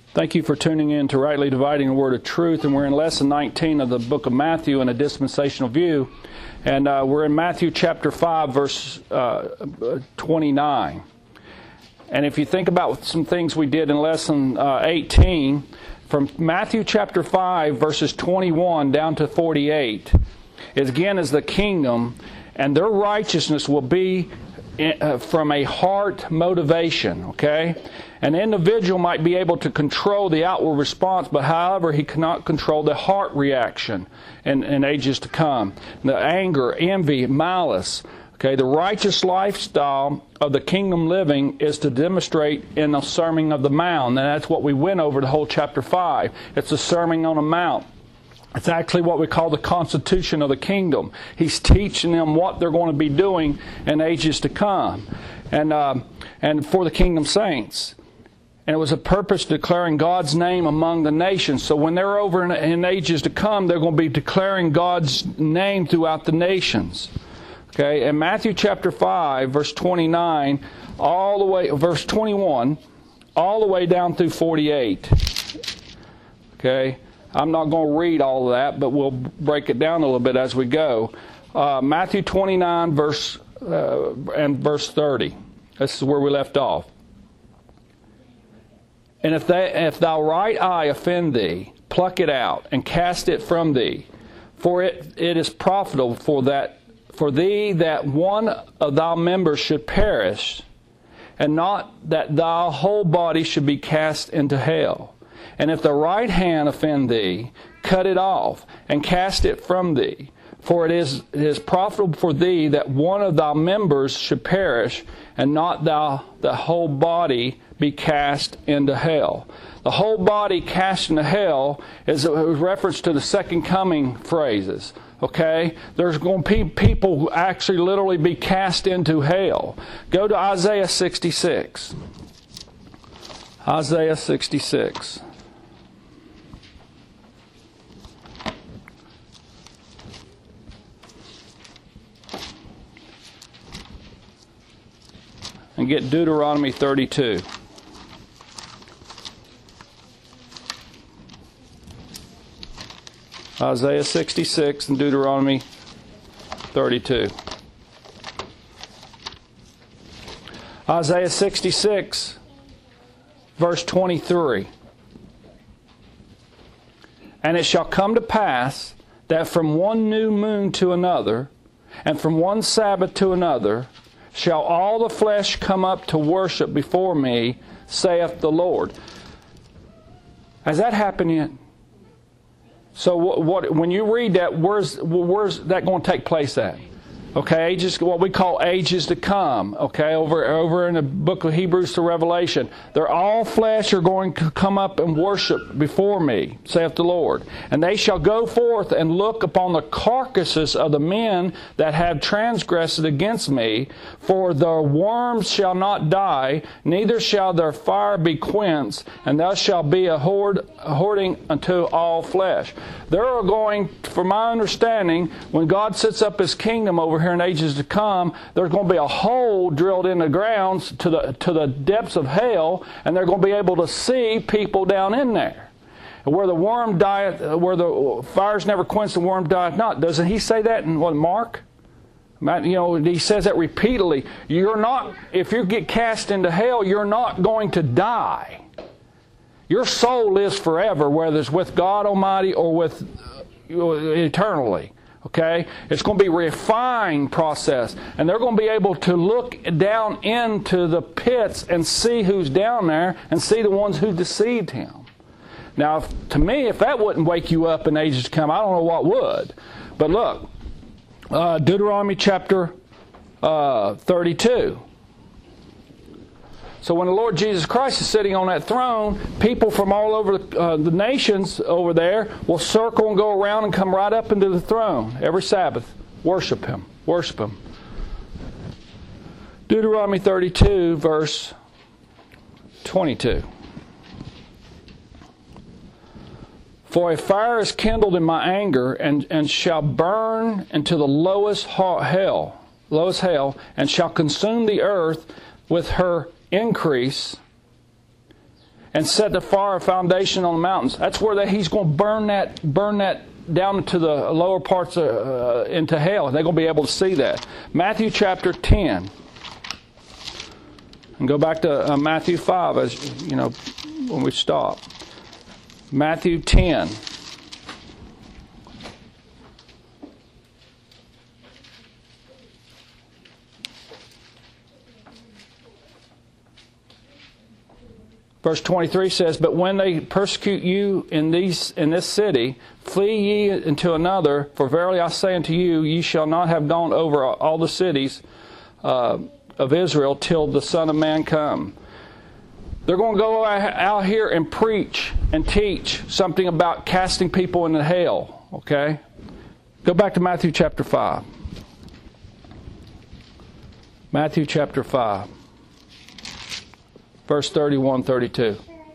Thank you for tuning in to Rightly Dividing the Word of Truth, and we're in Lesson 19 of the book of Matthew in a dispensational view, and we're in Matthew chapter 5, verse 29. And if you think about some things we did in Lesson 18, from Matthew chapter 5, verses 21 down to 48, is the kingdom, and their righteousness will be from a heart motivation, okay? An individual might be able to control the outward response, but however, he cannot control the heart reaction in ages to come. The anger, envy, malice. Okay, the righteous lifestyle of the kingdom living is to demonstrate in the Sermon on the Mount, and that's what we went over the whole chapter 5. It's the Sermon on the Mount. It's actually what we call the constitution of the kingdom. He's teaching them what they're going to be doing in ages to come, and for the kingdom saints. And it was a purpose declaring God's name among the nations. So when they're over in ages to come, they're going to be declaring God's name throughout the nations. Okay, in Matthew chapter 5, verse 29, verse 21, all the way down through 48. Okay, I'm not going to read all of that, but we'll break it down a little bit as we go. Matthew 29, verse 30. This is where we left off. And if thy right eye offend thee, pluck it out, and cast it from thee. For it is profitable for thee that one of thy members should perish, and not that thy whole body should be cast into hell. And if the right hand offend thee, cut it off, and cast it from thee. For it is profitable for thee that one of thy members should perish, and not the whole body be cast into hell. The whole body cast into hell is a reference to the second coming phrases. Okay? There's going to be people who actually literally be cast into hell. Go to Isaiah 66. Isaiah 66. And get Deuteronomy 32. Isaiah 66 and Deuteronomy 32. Isaiah 66, verse 23. And it shall come to pass that from one new moon to another, and from one Sabbath to another, shall all the flesh come up to worship before me, saith the Lord. Has that happened yet? So when you read that, where's that going to take place at? Okay, ages, what we call ages to come. Okay, over in the book of Hebrews to Revelation, they're all flesh are going to come up and worship before me, saith the Lord. And they shall go forth and look upon the carcasses of the men that have transgressed against me, for their worms shall not die, neither shall their fire be quenched, and thus shall be a hoarding unto all flesh. There are going, from my understanding, when God sets up His kingdom over here in ages to come, there's going to be a hole drilled in the grounds to the depths of hell, and they're going to be able to see people down in there. Where the worm dieth, where the fires never quench, the worm dieth not. Doesn't He say that in Mark? You know, He says that repeatedly. If you get cast into hell, you're not going to die. Your soul lives forever, whether it's with God Almighty or with eternally. Okay? It's going to be a refined process. And they're going to be able to look down into the pits and see who's down there and see the ones who deceived Him. Now, to me, if that wouldn't wake you up in ages to come, I don't know what would. But look, Deuteronomy chapter 32. So when the Lord Jesus Christ is sitting on that throne, people from all over the nations over there will circle and go around and come right up into the throne every Sabbath. Worship Him. Worship Him. Deuteronomy 32, verse 22. For a fire is kindled in my anger, and shall burn into the lowest hell, and shall consume the earth with her increase, and set the fire foundation on the mountains. That's where He's going to burn that down into the lower parts into hell. They're going to be able to see that. Matthew chapter 10. And go back to Matthew 5, as you know, when we stop. Matthew 10. Verse 23 says, "But when they persecute you in this city, flee ye into another. For verily I say unto you, ye shall not have gone over all the cities of Israel till the Son of Man come." They're going to go out here and preach and teach something about casting people into hell. Okay? Go back to Matthew chapter 5. Matthew chapter 5. Verse 31, 32.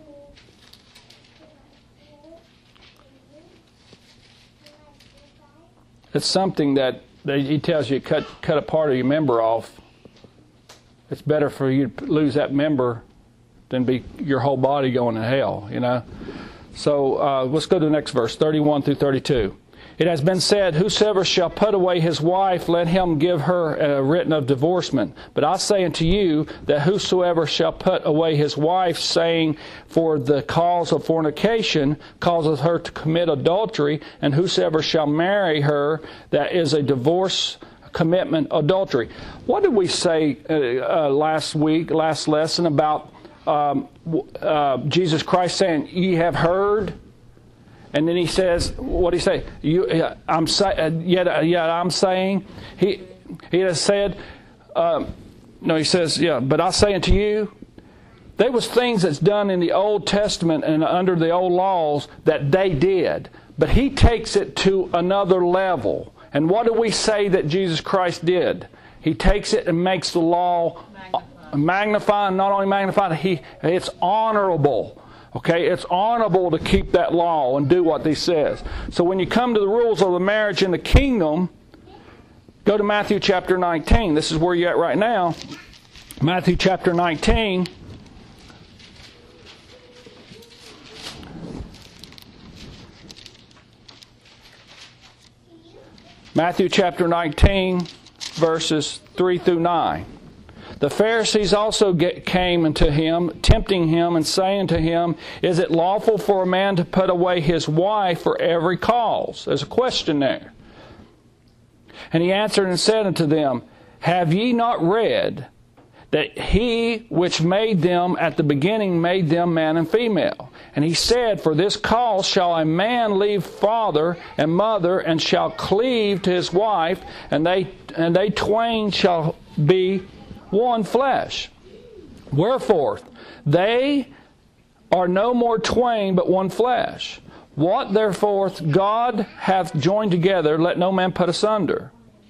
It's something that He tells you to cut a part of your member off. It's better for you to lose that member than be your whole body going to hell, you know. So let's go to the next verse, 31 through 32. "It has been said, whosoever shall put away his wife, let him give her a written of divorcement. But I say unto you, that whosoever shall put away his wife, saying, for the cause of fornication, causeth her to commit adultery, and whosoever shall marry her, that is a divorce, commitment, adultery." What did we say last lesson about Jesus Christ saying, "Ye have heard"? And then He says, what did He say? Yet I'm saying. He has said, He says, but I say unto you. There was things that's done in the Old Testament and under the old laws that they did. But He takes it to another level. And what do we say that Jesus Christ did? He takes it and makes the law magnify, not only magnified, it's honorable. Okay, it's honorable to keep that law and do what He says. So when you come to the rules of the marriage in the kingdom, go to Matthew chapter 19. This is where you're at right now. Matthew chapter 19. Matthew chapter 19, verses 3 through 9. "The Pharisees also came unto Him, tempting Him, and saying to Him, Is it lawful for a man to put away his wife for every cause?" There's a question there. "And He answered and said unto them, Have ye not read that He which made them at the beginning made them man and female? And He said, For this cause shall a man leave father and mother, and shall cleave to his wife, and they twain shall be one flesh. Wherefore, they are no more twain, but one flesh. What therefore God hath joined together, let no man put asunder.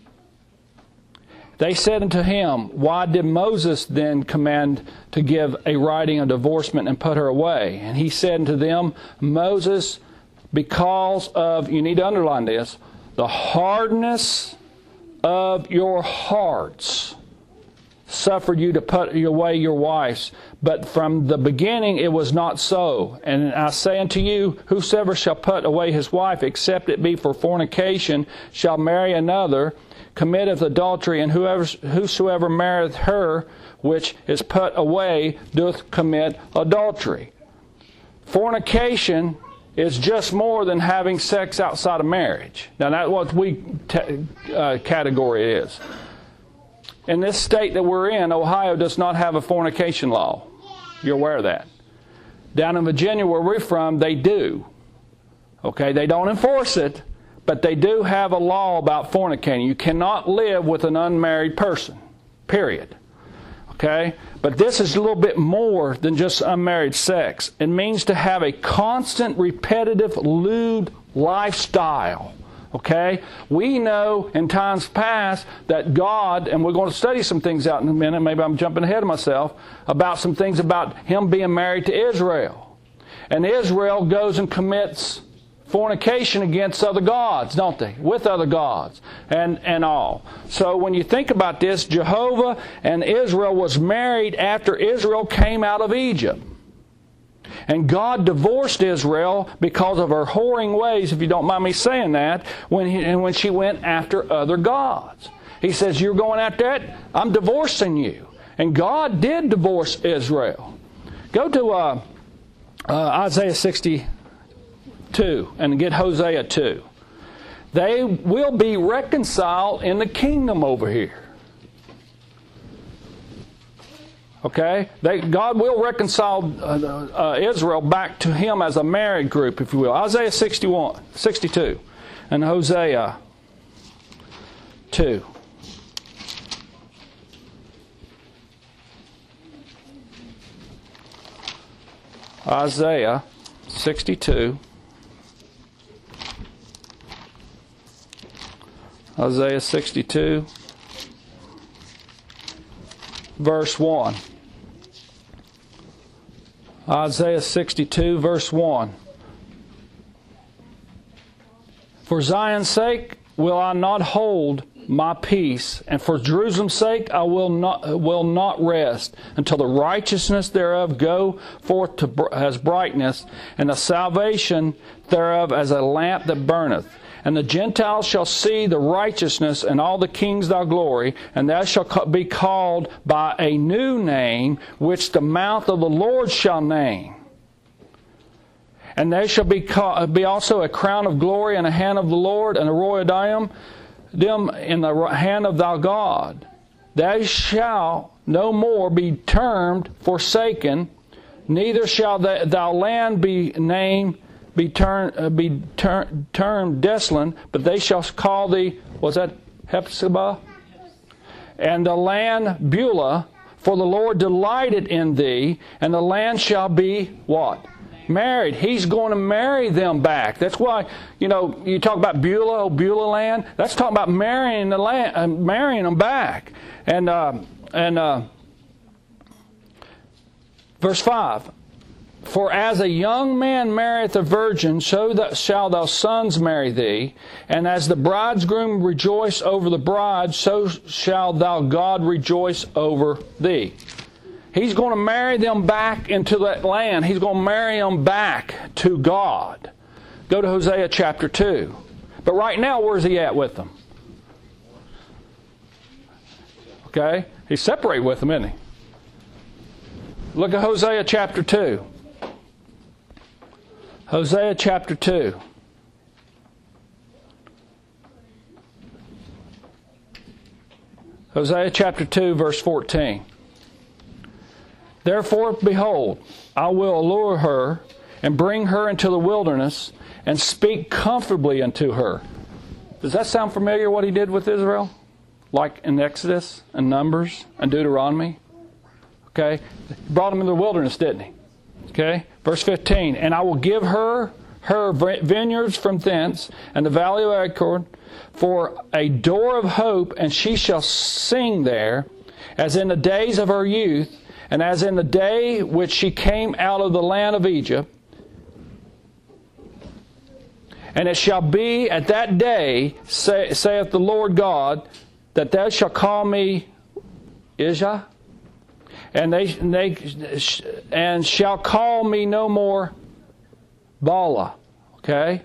They said unto Him, Why did Moses then command to give a writing of divorcement and put her away? And He said unto them, Moses, because of," you need to underline this, "the hardness of your hearts, suffered you to put away your wives. But from the beginning it was not so. And I say unto you, whosoever shall put away his wife, except it be for fornication, shall marry another, committeth adultery, and whosoever marrieth her which is put away doth commit adultery." Fornication is just more than having sex outside of marriage. Now that's what category it is. In this state that we're in, Ohio does not have a fornication law. You're aware of that. Down in Virginia, where we're from, they do. Okay, they don't enforce it, but they do have a law about fornicating. You cannot live with an unmarried person, period. Okay? But this is a little bit more than just unmarried sex. It means to have a constant, repetitive, lewd lifestyle. Okay? We know in times past that God, and we're going to study some things out in a minute, maybe I'm jumping ahead of myself, about some things about Him being married to Israel. And Israel goes and commits fornication against other gods, don't they? With other gods and all. So when you think about this, Jehovah and Israel was married after Israel came out of Egypt. And God divorced Israel because of her whoring ways, if you don't mind me saying that, when she went after other gods. He says, you're going after that? I'm divorcing you. And God did divorce Israel. Go to Isaiah 62 and get Hosea 2. They will be reconciled in the kingdom over here. Okay? God will reconcile Israel back to Him as a married group, if you will. Isaiah 62 and Hosea 2. Isaiah 62. Isaiah 62, verse 1. Isaiah 62, verse 1. For Zion's sake will I not hold my peace, and for Jerusalem's sake I will not rest, until the righteousness thereof go forth as brightness, and the salvation thereof as a lamp that burneth. And the Gentiles shall see the righteousness, and all the kings thy glory, and thou shalt be called by a new name, which the mouth of the Lord shall name. And there shall be also a crown of glory in the hand of the Lord, and a royal diadem in the hand of thy God. Thou shalt no more be termed forsaken, neither shall thy land be termed desolate, but they shall call thee, was that Hephzibah? And the land Beulah, for the Lord delighted in thee, and the land shall be what? Married. He's going to marry them back. That's why, you talk about Beulah, Beulah land. That's talking about marrying the land, marrying them back. And verse 5. For as a young man marrieth a virgin, so shall thy sons marry thee. And as the bridegroom rejoice over the bride, so shall thou God rejoice over thee. He's going to marry them back into that land. He's going to marry them back to God. Go to Hosea chapter 2. But right now, where's he at with them? Okay? He's separated with them, isn't he? Look at Hosea chapter 2. Hosea chapter 2. Hosea chapter 2, verse 14. Therefore, behold, I will allure her and bring her into the wilderness and speak comfortably unto her. Does that sound familiar, what he did with Israel? Like in Exodus and Numbers and Deuteronomy? Okay? He brought them into the wilderness, didn't he? Okay? Verse 15. And I will give her vineyards from thence, and the valley of Achor, for a door of hope, and she shall sing there, as in the days of her youth, and as in the day which she came out of the land of Egypt. And it shall be at that day, saith the Lord God, that thou shalt call me Isha, and shall call me no more Bala. Okay?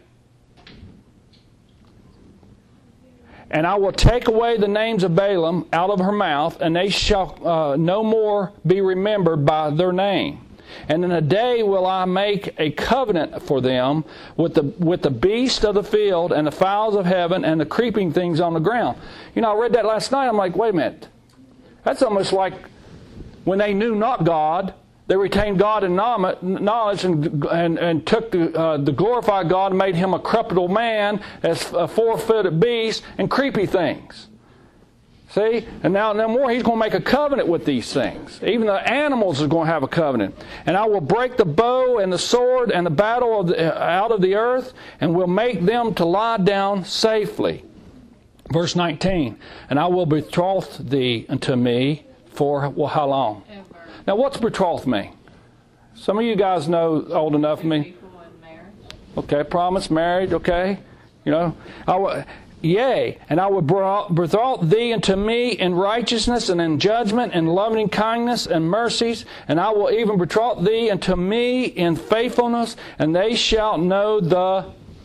And I will take away the names of Balaam out of her mouth, and they shall no more be remembered by their name. And in a day will I make a covenant for them with the beast of the field, and the fowls of heaven, and the creeping things on the ground. I read that last night. I'm like, wait a minute. That's almost like when they knew not God, they retained God in knowledge and took the glorified God and made him a corruptible man, as a four-footed beast, and creepy things. See? And now no more, he's going to make a covenant with these things. Even the animals are going to have a covenant. And I will break the bow and the sword and the battle out of the earth, and will make them to lie down safely. Verse 19. And I will betroth thee unto me for, well, how long? Ever. Now, what's betrothed mean? Some of you guys know old enough of me. Okay, promise, married, okay. Yea, and I will betroth thee unto me in righteousness and in judgment and loving kindness and mercies, and I will even betroth thee unto me in faithfulness, and they shall know the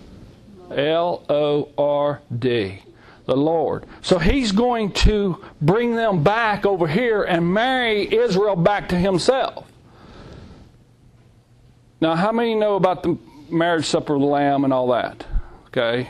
Lord, the Lord. So He's going to bring them back over here and marry Israel back to Himself. Now, how many know about the marriage supper of the Lamb and all that? Okay.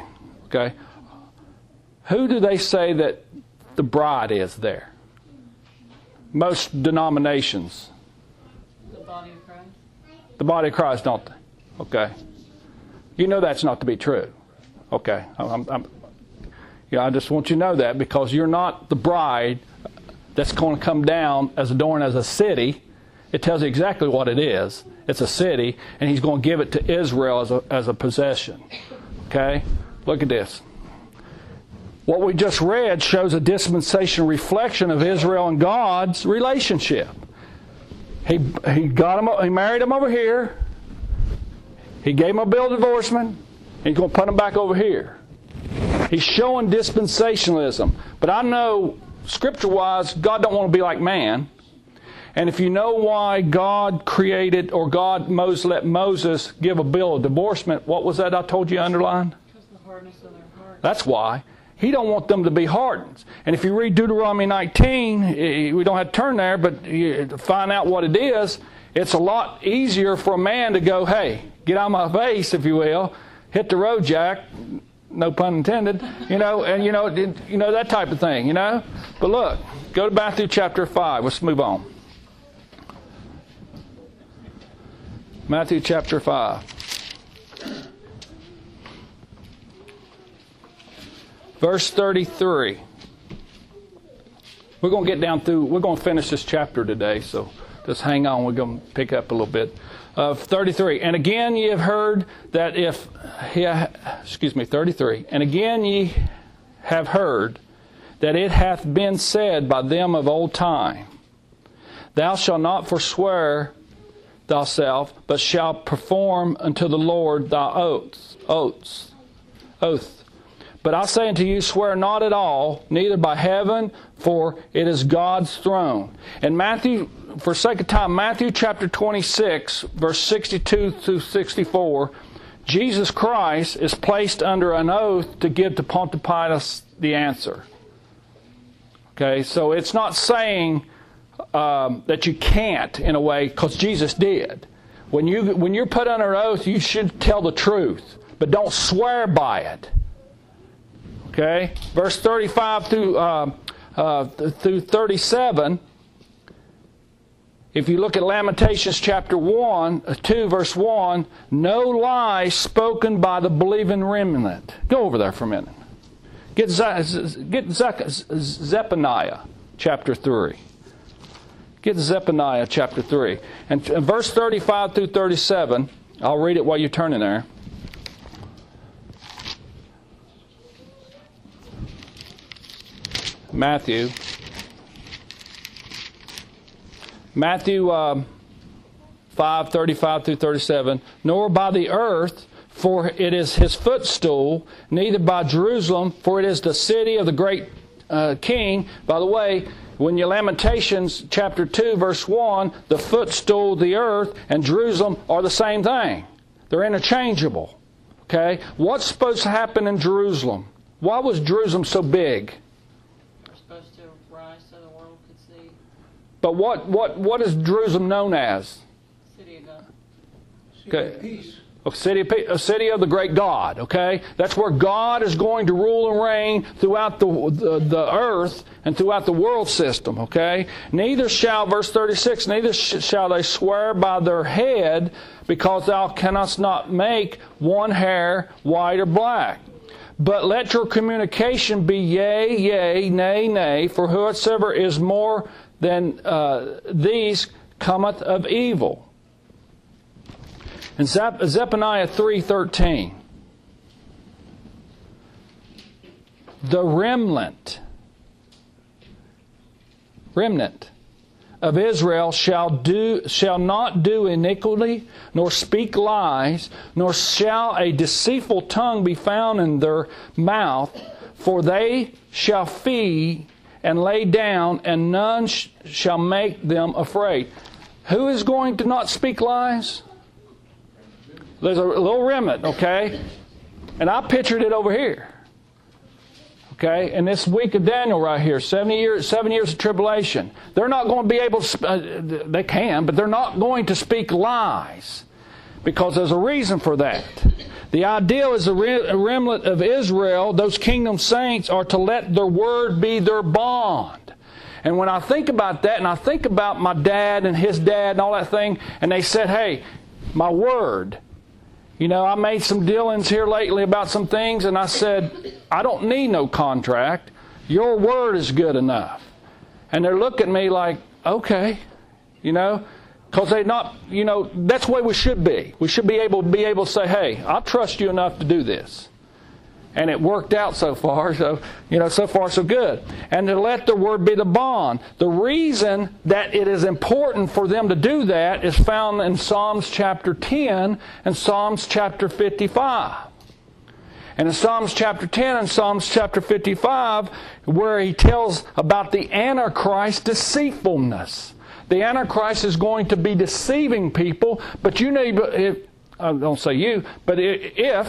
Who do they say that the bride is there? Most denominations. The body of Christ. The body of Christ, don't they? Okay. You know that's not to be true. Okay. I just want you to know that, because you're not the bride that's going to come down as adorned as a city. It tells you exactly what it is. It's a city, and He's going to give it to Israel as a possession. Okay? Look at this. What we just read shows a dispensational reflection of Israel and God's relationship. He married them over here. He gave them a bill of divorcement. He's going to put them back over here. He's showing dispensationalism. But I know, Scripture-wise, God don't want to be like man. And if you know why God created, or God let Moses give a bill of divorcement, what was that I told you underlined? Because the hardness of their heart. That's why. He don't want them to be hardened. And if you read Deuteronomy 19, we don't have to turn there, but to find out what it is, it's a lot easier for a man to go, hey, get out of my face, if you will, hit the road, Jack, no pun intended, and that type of thing, But look, go to Matthew chapter 5. Let's move on. Matthew chapter 5. Verse 33. We're going to get down through, we're going to finish this chapter today, so just hang on, we're going to pick up a little bit. 33. And again ye have heard that 33. And again ye have heard that it hath been said by them of old time, Thou shalt not forswear thyself, but shalt perform unto the Lord thy oath. But I say unto you, swear not at all, neither by heaven, for it is God's throne. And Matthew, for sake of time, Matthew chapter 26, verse 62 through 64, Jesus Christ is placed under an oath to give to Pontius Pilate the answer. Okay, so it's not saying that you can't, in a way, because Jesus did. When you're put under oath, you should tell the truth, but don't swear by it. Okay, verse 35 through 37. If you look at Lamentations chapter 2, verse 1, no lie spoken by the believing remnant. Go over there for a minute. Get Zephaniah chapter 3. Get Zephaniah chapter 3. And verse 35 through 37, I'll read it while you're turning there. Matthew 5, 35 through 37. Nor by the earth, for it is His footstool, neither by Jerusalem, for it is the city of the great King. By the way, when you Lamentations chapter 2, verse 1, the footstool, the earth, and Jerusalem are the same thing. They're interchangeable. Okay? What's supposed to happen in Jerusalem? Why was Jerusalem so big? But what is Jerusalem known as? City of God. Okay. Peace. A city of the great God. Okay, that's where God is going to rule and reign throughout the earth and throughout the world system. Okay. Neither shall, verse 36, neither shall they swear by their head, because thou canst not make one hair white or black. But let your communication be yea, yea, nay, nay, for whosoever is more than these cometh of evil. In Zephaniah 3:13, the remnant of Israel shall not do iniquity, nor speak lies, nor shall a deceitful tongue be found in their mouth. For they shall feed and lay down, and none shall make them afraid. Who is going to not speak lies? There's a little remnant, okay? And I pictured it over here. Okay? In this week of Daniel right here, 7 years of tribulation. They're not going to be able to, they can, but they're not going to speak lies. Because there's a reason for that. The idea is the remnant of Israel, those kingdom saints, are to let their word be their bond. And when I think about that, and I think about my dad and his dad and all that thing, and they said, hey, my word. You know, I made some dealings here lately about some things, and I said, I don't need no contract. Your word is good enough. And they're looking at me like, okay, you know, because they're not, you know, that's the way we should be. We should be able to say, hey, I trust you enough to do this. And it worked out so far, so, you know, so far so good. And to let the word be the bond. The reason that it is important for them to do that is found in Psalms chapter 10 and Psalms chapter 55. And in Psalms chapter 10 and Psalms chapter 55, where he tells about the Antichrist deceitfulness. The Antichrist is going to be deceiving people, but you know, I don't say you, but if,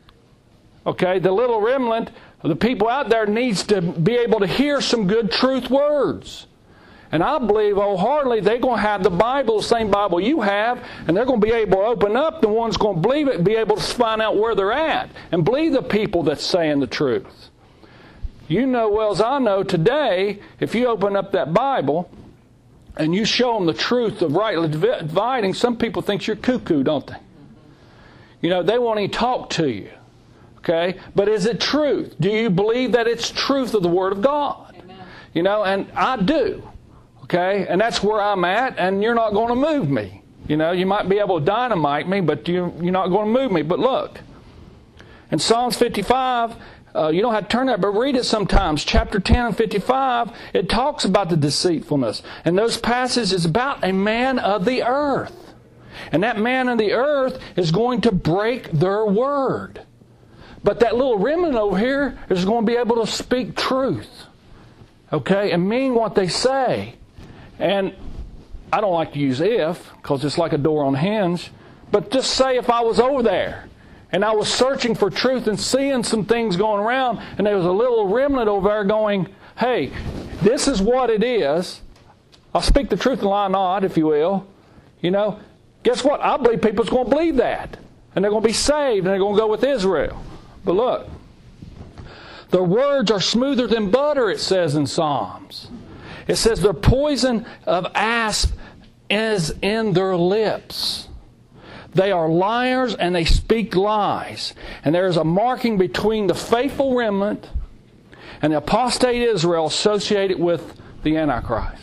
okay, the little remnant, the people out there needs to be able to hear some good truth words. And I believe wholeheartedly they're going to have the Bible, the same Bible you have, and they're going to be able to open up, the ones going to believe it, be able to find out where they're at, and believe the people that's saying the truth. You know well as I know today, if you open up that Bible, and you show them the truth of rightly dividing, some people think you're cuckoo, don't they? You know, they won't even talk to you. Okay? But is it truth? Do you believe that it's truth of the Word of God? Amen. You know, and I do. Okay? And that's where I'm at, and you're not going to move me. You know, you might be able to dynamite me, but you're not going to move me. But look, in Psalms 55, you don't have to turn there, but read it sometimes. Chapter 10 and 55, it talks about the deceitfulness. And those passages is about a man of the earth. And that man of the earth is going to break their word. But that little remnant over here is going to be able to speak truth. Okay? And mean what they say. And I don't like to use if, because it's like a door on a hinge. But just say if I was over there, and I was searching for truth and seeing some things going around, and there was a little remnant over there going, hey, this is what it is. I'll speak the truth and lie not, if you will. You know, guess what? I believe people's going to believe that. And they're going to be saved, and they're going to go with Israel. But look, their words are smoother than butter, it says in Psalms. It says the poison of asp is in their lips. They are liars and they speak lies. And there is a marking between the faithful remnant and the apostate Israel associated with the Antichrist.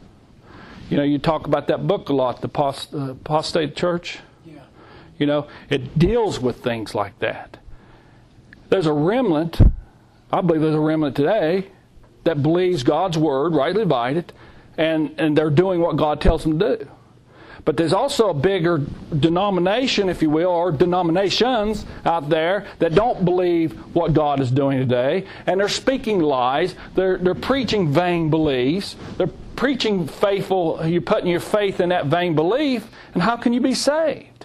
You know, you talk about that book a lot, the apostate church. Yeah. You know, it deals with things like that. There's a remnant, I believe there's a remnant today, that believes God's Word, rightly divided, and they're doing what God tells them to do. But there's also a bigger denomination, if you will, or denominations out there that don't believe what God is doing today. And they're speaking lies. They're preaching vain beliefs. They're preaching faithful, you're putting your faith in that vain belief. And how can you be saved?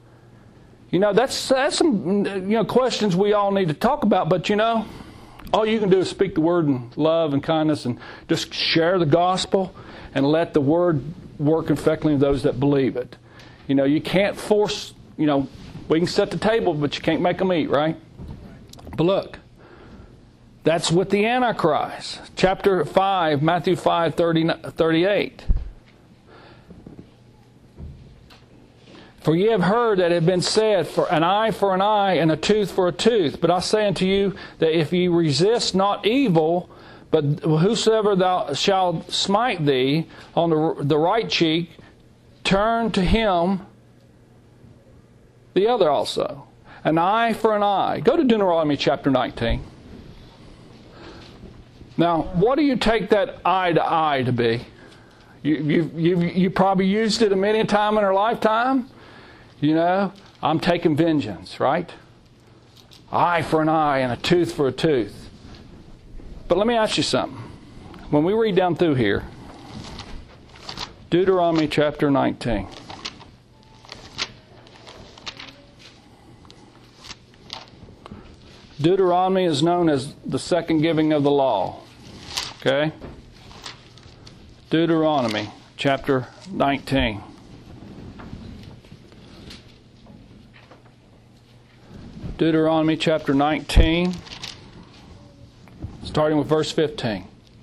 You know, that's some questions we all need to talk about. But, you know, all you can do is speak the Word in love and kindness and just share the gospel and let the Word work effectively in those that believe it. You know, you can't force, we can set the table, but you can't make them eat, right? But look, that's with the Antichrist. Chapter 5, Matthew 5, 38. For ye have heard that it had been said, for an eye, and a tooth for a tooth. But I say unto you, that if ye resist not evil, but whosoever thou shalt smite thee on the right cheek, turn to him the other also. An eye for an eye. Go to Deuteronomy chapter 19. Now, what do you take that eye to eye to be? You probably used it a many times in our lifetime. You know, I'm taking vengeance, right? Eye for an eye and a tooth for a tooth. But let me ask you something. When we read down through here, Deuteronomy chapter 19. Deuteronomy is known as the second giving of the law. Okay? Deuteronomy chapter 19. Deuteronomy chapter 19, starting with verse 15.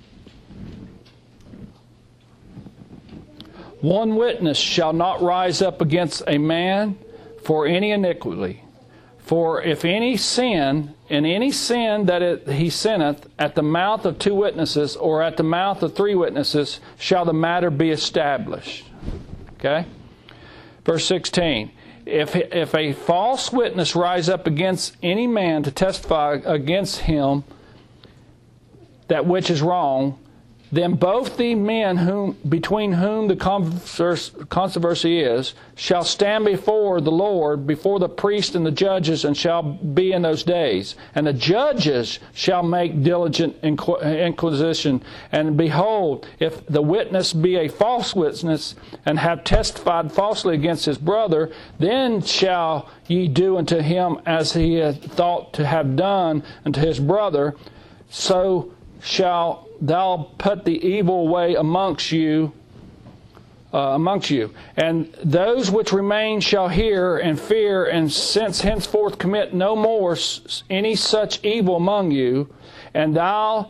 One witness shall not rise up against a man for any iniquity. For if any sin, in any sin that he sinneth, at the mouth of two witnesses, or at the mouth of three witnesses, shall the matter be established. Okay? Verse 16. If a false witness rise up against any man to testify against him that which is wrong, then both the men between whom the controversy is shall stand before the Lord, before the priest and the judges, and shall be in those days. And the judges shall make diligent inquisition. And behold, if the witness be a false witness, and have testified falsely against his brother, then shall ye do unto him as he had thought to have done unto his brother. So shall thou put the evil away amongst you, and those which remain shall hear and fear, and since henceforth commit no more any such evil among you, and thou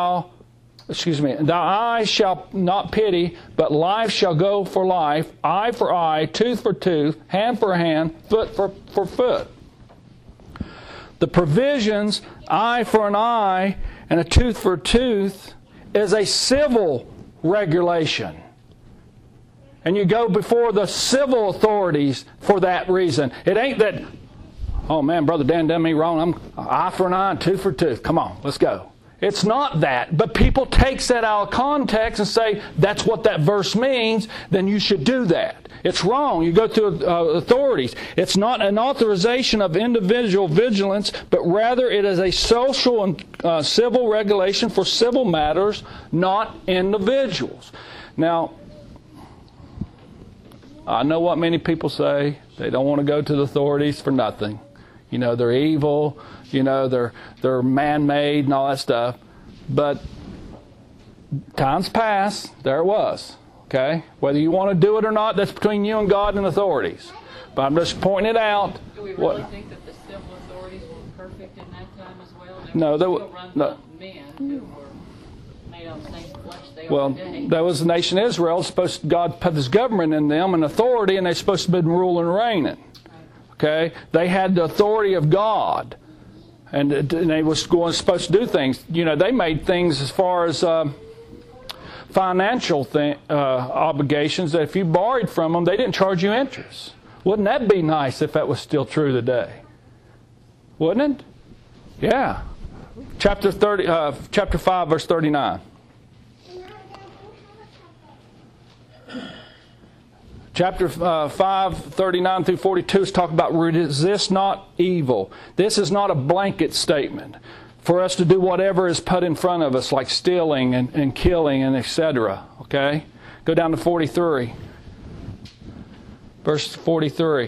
eye shall not pity, but life shall go for life, eye for eye, tooth for tooth, hand for hand, foot for foot. The provisions, eye for an eye, and a tooth for a tooth, is a civil regulation. And you go before the civil authorities for that reason. It ain't that, oh man, Brother Dan done me wrong. I'm eye for an eye and tooth for tooth. Come on, let's go. It's not that. But people takes that out of context and say, that's what that verse means, then you should do that. It's wrong. You go to authorities. It's not an authorization of individual vigilance, but rather it is a social and civil regulation for civil matters, not individuals. Now, I know what many people say. They don't want to go to the authorities for nothing. You know, they're evil. You know, they're man-made and all that stuff. But times past, there it was. Okay? Whether you want to do it or not, that's between you and God and authorities. But I'm just pointing it out. Do we really think that the civil authorities were perfect in that time as well? No, they were run by men who were made of the same flesh they are today. That was the nation of Israel. God put His government in them and authority, and they're supposed to be ruling and reigning. Okay? They had the authority of God. And they were supposed to do things. You know, they made things as far as financial obligations that if you borrowed from them, they didn't charge you interest. Wouldn't that be nice if that was still true today? Wouldn't it? Yeah. Chapter 5, verse 39. Chapter 5, 39 through 42 is talking about resist not evil. This is not a blanket statement for us to do whatever is put in front of us, like stealing and killing and etc. Okay? Go down to 43. Verse 43.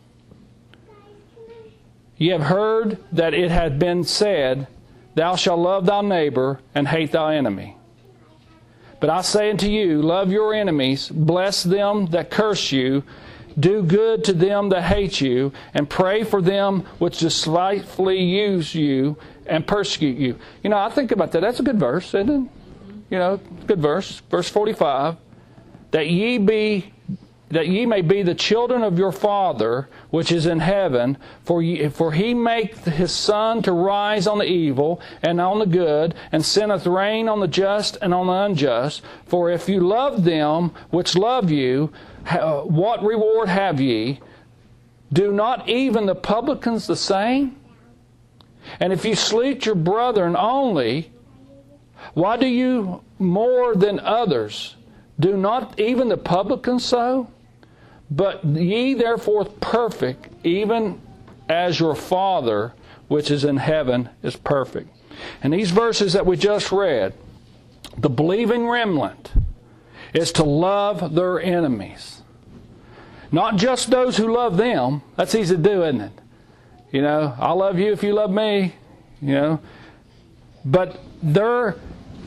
Ye have heard that it had been said, Thou shalt love thy neighbor and hate thy enemy. But I say unto you, love your enemies, bless them that curse you, do good to them that hate you, and pray for them which despitefully use you and persecute you. You know, I think about that. That's a good verse, isn't it? You know, good verse. Verse 45. That ye may be the children of your Father which is in heaven, for He maketh His sun to rise on the evil and on the good, and sendeth rain on the just and on the unjust. For if you love them which love you, what reward have ye? Do not even the publicans the same? And if you salute your brethren only, why do you more than others? Do not even the publicans so? But ye therefore perfect, even as your Father which is in heaven is perfect. And these verses that we just read, the believing remnant is to love their enemies. Not just those who love them. That's easy to do, isn't it? You know, I'll love you if you love me. You know. But let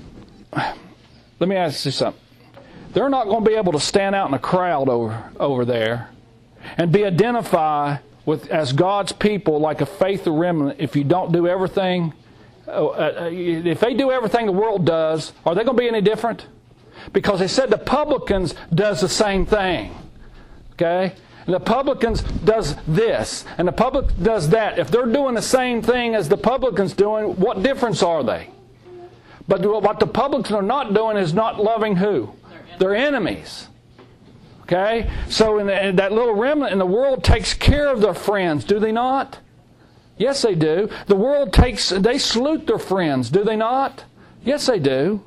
me ask you something. They're not going to be able to stand out in a crowd over there and be identified as God's people like a faithful remnant if you don't do everything. If they do everything the world does, are they going to be any different? Because they said the publicans does the same thing. Okay? And the publicans does this, and the public does that. If they're doing the same thing as the publicans doing, what difference are they? But what the publicans are not doing is not loving who? Their enemies. Okay? So in that little remnant in the world takes care of their friends, do they not? Yes, they do. The world they salute their friends, do they not? Yes, they do.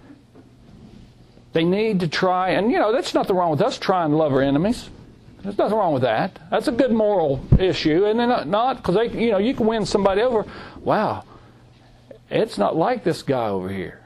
They need to try, and that's nothing wrong with us trying to love our enemies. There's nothing wrong with that. That's a good moral issue, and then not because you can win somebody over. Wow, it's not like this guy over here.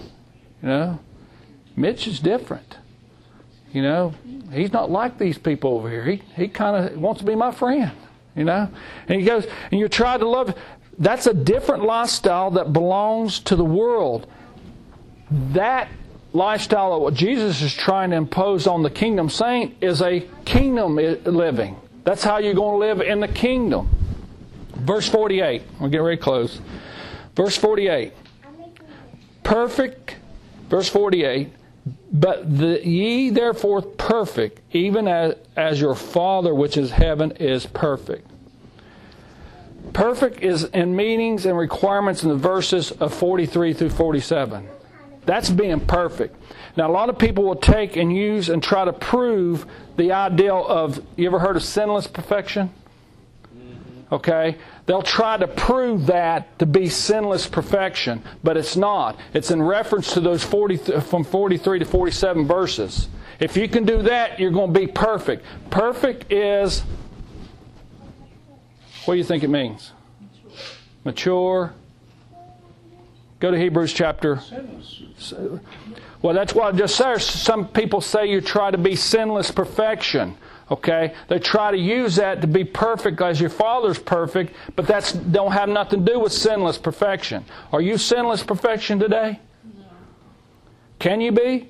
Mitch is different. He's not like these people over here. He kind of wants to be my friend. And he goes, and you try to love. That's a different lifestyle that belongs to the world. That lifestyle of what Jesus is trying to impose on the kingdom saint is a kingdom living. That's how you're going to live in the kingdom. Verse 48. We'll get ready to close. Verse 48. Perfect. Verse 48. But ye therefore perfect, even as your Father which is heaven is perfect. Perfect is in meanings and requirements in the verses of 43 through 47. That's being perfect. Now, a lot of people will take and use and try to prove the ideal of, you ever heard of sinless perfection? Okay? They'll try to prove that to be sinless perfection, but it's not. It's in reference to those from 43 to 47 verses. If you can do that, you're going to be perfect. Perfect is, what do you think it means? Mature. Go to Hebrews chapter. Well, that's what I just said. Some people say you try to be sinless perfection. Okay? They try to use that to be perfect as your Father's perfect, but that don't have nothing to do with sinless perfection. Are you sinless perfection today? No. Can you be?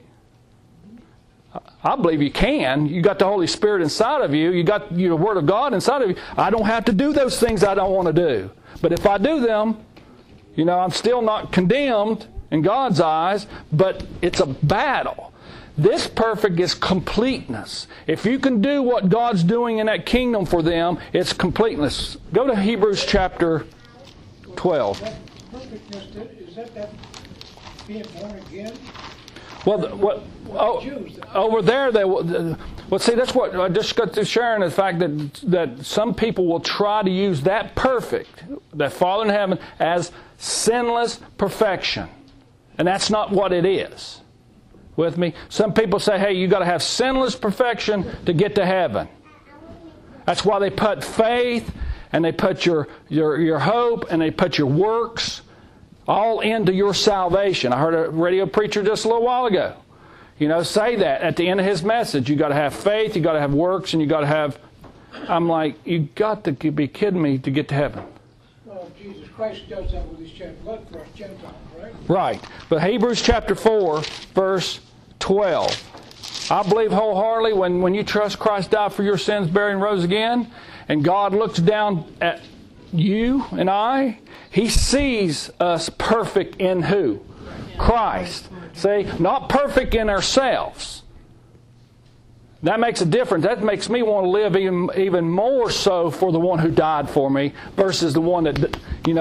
I believe you can. You got the Holy Spirit inside of you. You got the Word of God inside of you. I don't have to do those things I don't want to do. But if I do them, I'm still not condemned in God's eyes, but it's a battle. This perfect is completeness. If you can do what God's doing in that kingdom for them, it's completeness. Go to Hebrews chapter 12. That perfectness, is that being born again? Well, over there, that's what I just got to sharing, the fact that some people will try to use that perfect, that Father in heaven, as sinless perfection. And that's not what it is. With me? Some people say, hey, you got to have sinless perfection to get to heaven. That's why they put faith, and they put your hope, and they put your works all into your salvation. I heard a radio preacher just a little while ago, say that at the end of his message. You got to have faith, you got to have works, and you got to have. I'm like, you got to be kidding me to get to heaven. Well, Jesus Christ does that with His shed blood for us Gentiles, right? Right. But Hebrews chapter 4, verse 12. I believe wholeheartedly when you trust Christ died for your sins, buried, and rose again, and God looks down at you and I, He sees us perfect in who? Christ. See? Not perfect in ourselves. That makes a difference. That makes me want to live even more so for the one who died for me versus the one that,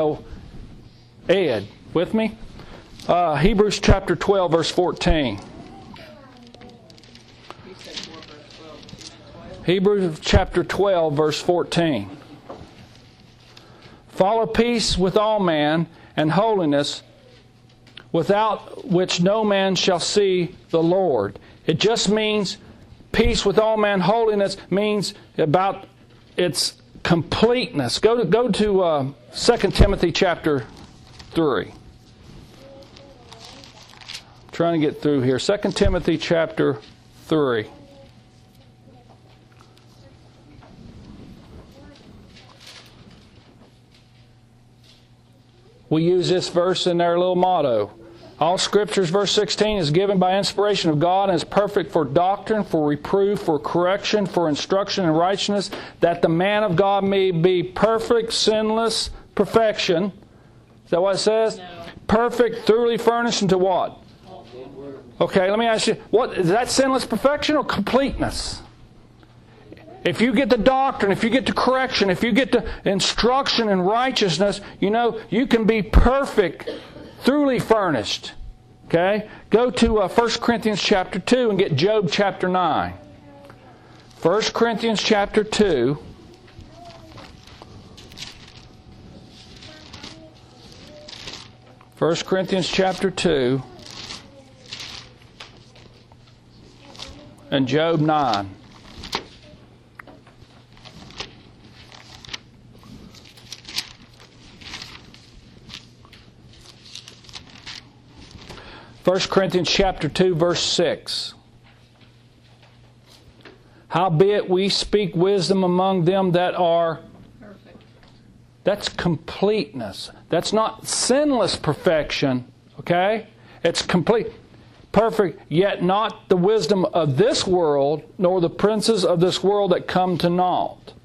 Ed, with me? Hebrews chapter 12, verse 14. Hebrews chapter 12, verse 14. Follow peace with all men and holiness, without which no man shall see the Lord. It just means peace with all men. Holiness means about its completeness. Go to 2 Timothy chapter 3. trying to get through here. 2 Timothy chapter 3. We use this verse in our little motto. All Scriptures, verse 16, is given by inspiration of God and is perfect for doctrine, for reproof, for correction, for instruction in righteousness, that the man of God may be perfect, sinless, perfection. Is that what it says? No. Perfect, thoroughly furnished into what? Okay, let me ask you, what is that sinless perfection or completeness? If you get the doctrine, if you get the correction, if you get the instruction in righteousness, you know, you can be perfect, thoroughly furnished. Okay? Go to 1 Corinthians chapter 2 and get Job chapter 9. 1 Corinthians chapter 2. First Corinthians chapter 2 and Job 9. First Corinthians chapter 2, verse 6. Howbeit we speak wisdom among them that are Perfect. That's completeness. That's not sinless perfection, okay? It's complete, perfect, yet not the wisdom of this world, nor the princes of this world that come to naught.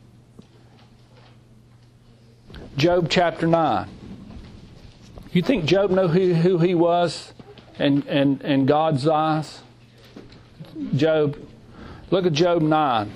Job chapter 9. You think Job knew who he was in God's eyes? Job, look at Job 9.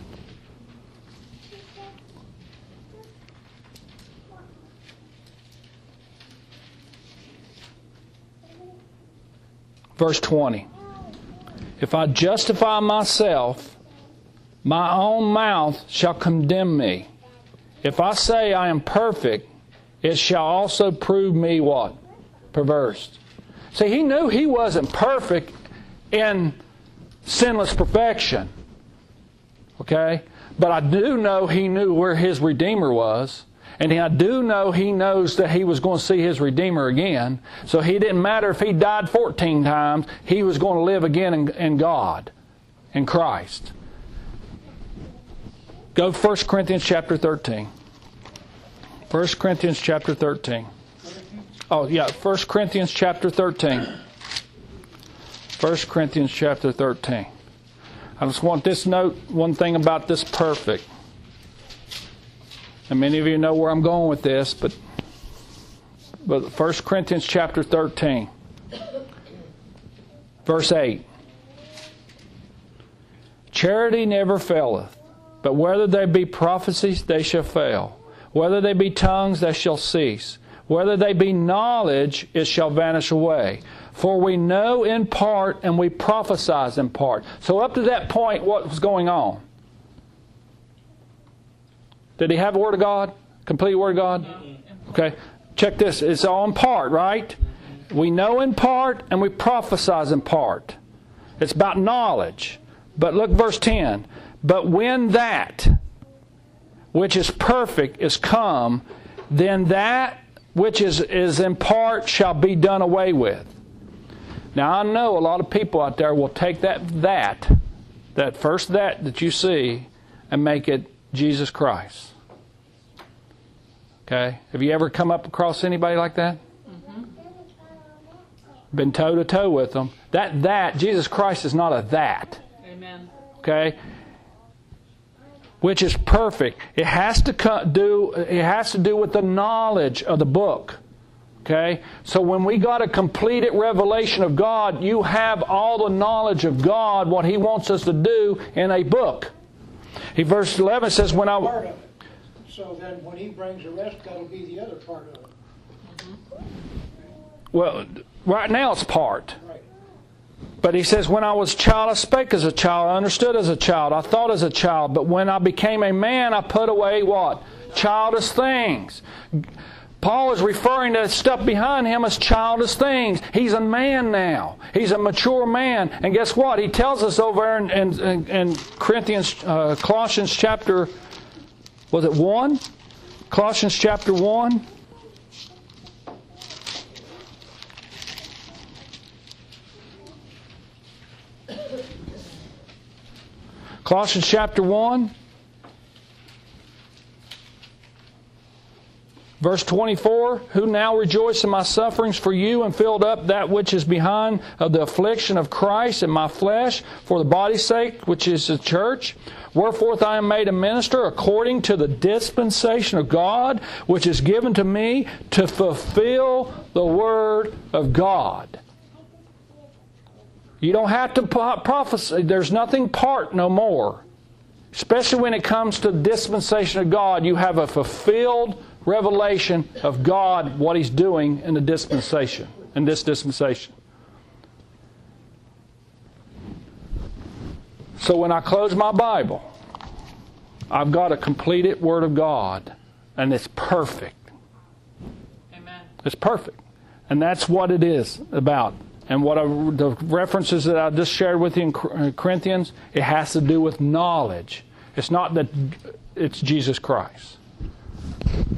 Verse 20. If I justify myself, my own mouth shall condemn me. If I say I am perfect, it shall also prove me what? Perverse. See, he knew he wasn't perfect in sinless perfection. Okay? But I do know he knew where his Redeemer was. And I do know he knows that he was going to see his Redeemer again. So he didn't matter if he died 14 times, he was going to live again in God, in Christ. Go 1 Corinthians chapter 13. 1 Corinthians chapter 13. Oh, yeah, 1 Corinthians chapter 13. 1 Corinthians chapter 13. I just want this note, one thing about this perfect. And many of you know where I'm going with this, but 1 Corinthians chapter 13, verse 8. Charity never faileth, but whether they be prophecies, they shall fail. Whether they be tongues, they shall cease. Whether they be knowledge, it shall vanish away. For we know in part, and we prophesy in part. So up to that point, what was going on? Did he have the Word of God? Complete Word of God? Okay. Check this. It's all in part, right? We know in part and we prophesy in part. It's about knowledge. But look verse 10. But when that which is perfect is come, then that which is in part shall be done away with. Now I know a lot of people out there will take that first that you see and make it Jesus Christ. Okay? Have you ever come up across anybody like that? Mm-hmm. Been toe to toe with them. That Jesus Christ is not a that. Amen. Okay? Which is perfect. It has to do with the knowledge of the book. Okay? So when we got a completed revelation of God, you have all the knowledge of God, what He wants us to do in a book. Verse 11 says, when I... Part of it. So then when He brings the rest, that'll be the other part of it. Mm-hmm. Well, right now it's part. Right. But he says, when I was a child, I spake as a child, I understood as a child, I thought as a child. But when I became a man, I put away what? Childish things. Paul is referring to stuff behind him as childish things. He's a man now. He's a mature man. And guess what? He tells us over in Colossians chapter, was it 1? Colossians chapter 1. Colossians chapter 1, verse 24, who now rejoice in my sufferings for you and filled up that which is behind of the affliction of Christ in my flesh for the body's sake, which is the church. Wherefore I am made a minister according to the dispensation of God, which is given to me to fulfill the word of God. You don't have to prophesy. There's nothing part no more. Especially when it comes to the dispensation of God, you have a fulfilled revelation of God, what He's doing in the dispensation, in this dispensation. So when I close my Bible, I've got a completed Word of God, and it's perfect. Amen. It's perfect. And that's what it is about. And the references that I just shared with you in Corinthians, it has to do with knowledge. It's not that it's Jesus Christ.